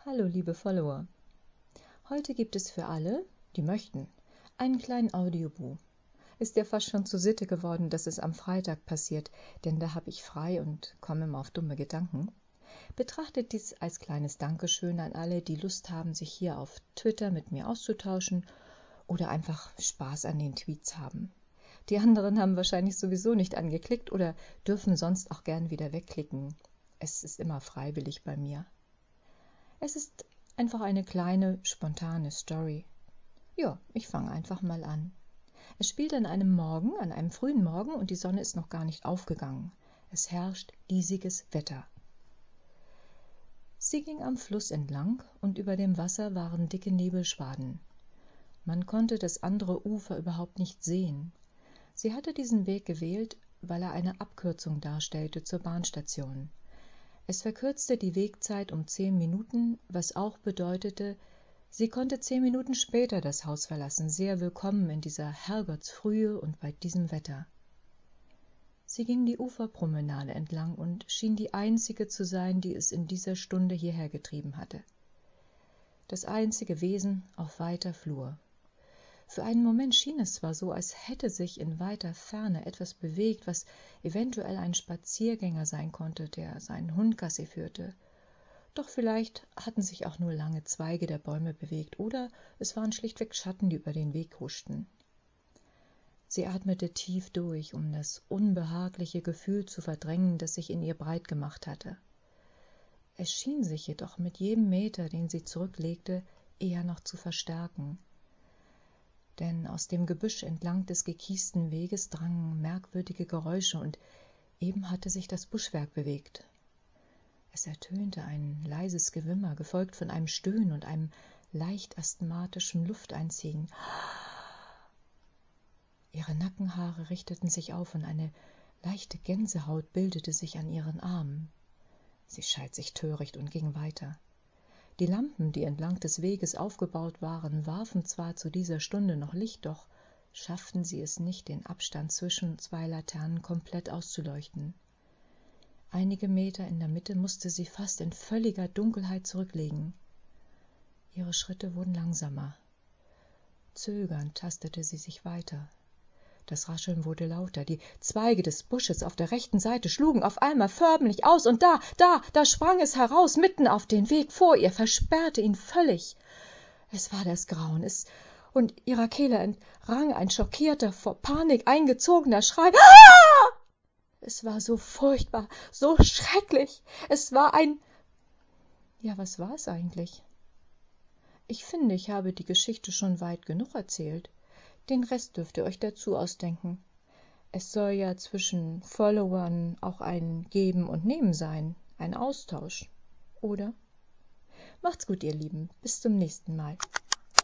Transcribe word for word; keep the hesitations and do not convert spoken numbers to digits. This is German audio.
Hallo liebe Follower, heute gibt es für alle, die möchten, einen kleinen Audiobuch. Ist ja fast schon zur Sitte geworden, dass es am Freitag passiert, denn da habe ich frei und komme immer auf dumme Gedanken. Betrachtet dies als kleines Dankeschön an alle, die Lust haben, sich hier auf Twitter mit mir auszutauschen oder einfach Spaß an den Tweets haben. Die anderen haben wahrscheinlich sowieso nicht angeklickt oder dürfen sonst auch gern wieder wegklicken. Es ist immer freiwillig bei mir. Es ist einfach eine kleine, spontane Story. Ja, ich fange einfach mal an. Es spielt an einem Morgen, an einem frühen Morgen und die Sonne ist noch gar nicht aufgegangen. Es herrscht diesiges Wetter. Sie ging am Fluss entlang und über dem Wasser waren dicke Nebelschwaden. Man konnte das andere Ufer überhaupt nicht sehen. Sie hatte diesen Weg gewählt, weil er eine Abkürzung darstellte zur Bahnstation. Es verkürzte die Wegzeit um zehn Minuten, was auch bedeutete, sie konnte zehn Minuten später das Haus verlassen, sehr willkommen in dieser Herrgottsfrühe und bei diesem Wetter. Sie ging die Uferpromenade entlang und schien die einzige zu sein, die es in dieser Stunde hierher getrieben hatte. Das einzige Wesen auf weiter Flur. Für einen Moment schien es zwar so, als hätte sich in weiter Ferne etwas bewegt, was eventuell ein Spaziergänger sein konnte, der seinen Hund Gassi führte. Doch vielleicht hatten sich auch nur lange Zweige der Bäume bewegt, oder es waren schlichtweg Schatten, die über den Weg huschten. Sie atmete tief durch, um das unbehagliche Gefühl zu verdrängen, das sich in ihr breit gemacht hatte. Es schien sich jedoch mit jedem Meter, den sie zurücklegte, eher noch zu verstärken. Denn aus dem Gebüsch entlang des gekiesten Weges drangen merkwürdige Geräusche und eben hatte sich das Buschwerk bewegt. Es ertönte ein leises Gewimmer, gefolgt von einem Stöhnen und einem leicht asthmatischen Lufteinziehen. Ihre Nackenhaare richteten sich auf und eine leichte Gänsehaut bildete sich an ihren Armen. Sie schalt sich töricht und ging weiter. Die Lampen, die entlang des Weges aufgebaut waren, warfen zwar zu dieser Stunde noch Licht, doch schafften sie es nicht, den Abstand zwischen zwei Laternen komplett auszuleuchten. Einige Meter in der Mitte musste sie fast in völliger Dunkelheit zurücklegen. Ihre Schritte wurden langsamer. Zögernd tastete sie sich weiter. Das Rascheln wurde lauter. Die Zweige des Busches auf der rechten Seite schlugen auf einmal förmlich aus, und da, da, da sprang es heraus, mitten auf den Weg vor ihr, versperrte ihn völlig. Es war das Grauen, es, und ihrer Kehle entrang ein schockierter, vor Panik eingezogener Schrei. Ah! Es war so furchtbar, so schrecklich. Es war ein... Ja, was war es eigentlich? Ich finde, ich habe die Geschichte schon weit genug erzählt. Den Rest dürft ihr euch dazu ausdenken. Es soll ja zwischen Followern auch ein Geben und Nehmen sein, ein Austausch, oder? Macht's gut, ihr Lieben. Bis zum nächsten Mal.